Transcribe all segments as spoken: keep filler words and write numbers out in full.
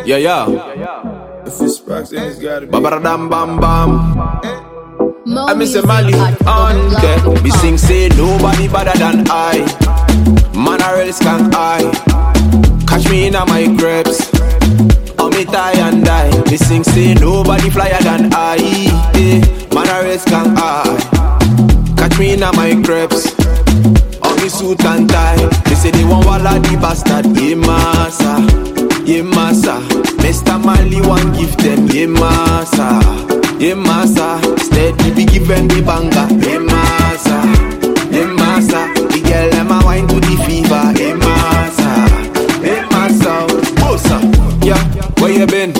Yeah, yeah. If it's Sparks, then it's gotta be. Babadam bam bam. Mo I miss a music Mali at on deck. overblog dot Me com. sing say nobody better than I. Man I really skank I. Catch me in a my grapes. On me tie and die. Me sing say nobody flyer than I. Eh. Man I really skank I. Catch me in a my grapes. On me suit and tie. They say they want walla the bastard. Yeah massa, yeah massa. Mister Mali want give them. Yeah massa, yeah massa. Steady be giving the banger. Yeah massa, yeah massa. The girl them a wine to the fever. Yeah massa, yeah massa. Bossa, yeah. Where you been?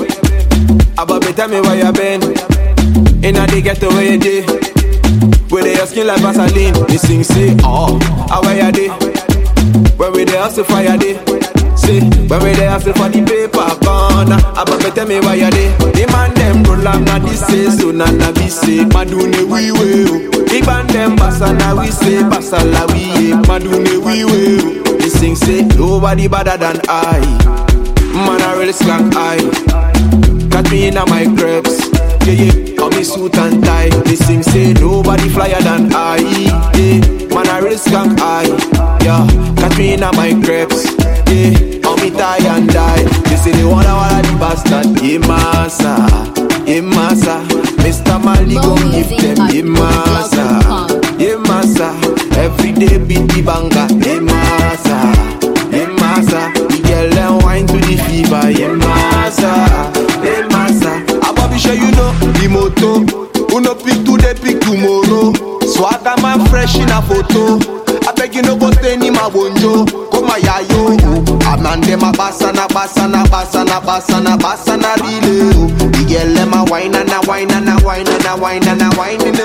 Abba tell me where you been. Inna the ghetto where you dey? Where they your skin like Vaseline. They sing say, oh, how where you dey? Where we dey hustle for you dey? Say, where we dey hustle for the paper corner. Abba tell me where you dey? The man them roll am na this say, so na na we say, madune we we. The man them bassa na we say, bassa la we. Madune we we. They sing say, nobody better than I. Man I really skank I. Got me in a my crepes. Yeah, yeah, on me suit and tie. They sing say nobody flyer than I. Yeah, man I really skank I. Yeah, catch me in a my crepes. Yeah, on me tie and die. They say they wanna wanna the bastard. Yeah, massa, yeah, massa. Mister Mali Mo gon' give music them. at Yeah, massa, overblog dot com. yeah, massa. Every day beat the banger. Yeah, massa, yeah, massa. The girl them wine to the fever. Yeah, massa, yeah, massa. Bobby show you know the motto. Who no pick today, pick tomorrow. Swagger man fresh in a photo. I beg you no go stay in my bonjo. Come my yayo. I man them a bassa na bassa na bassa na bassa na bassa na relay. The girl them a wine and a wine and a wine and a wine and a wine in the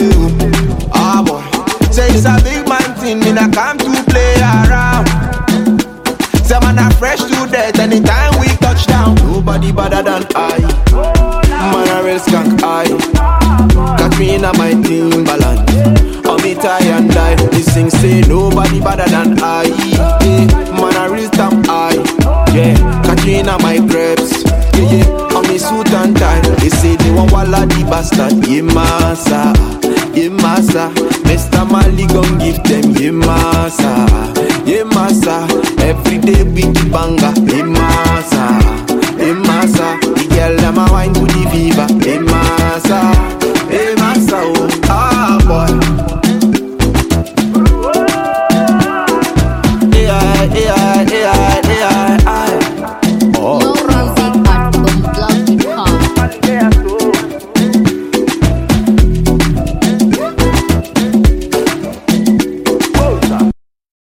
ah boy, say it's a big man thing. Me na come to play around. Say man a fresh to death anytime we touch down. Nobody better than I. Man a real skank I. Catch me in a my Timberland. On me tie and die. This thing say nobody better than I. Yeah. Man a real stamp I. Yeah. Catch me in a my crepes. Yeah, yeah. On me suit and tie. They say they want walla the bastard. Yeah massa, yeah massa. Mister Mali gon' give them. Yeah massa, yeah massa. Every day beat the bang.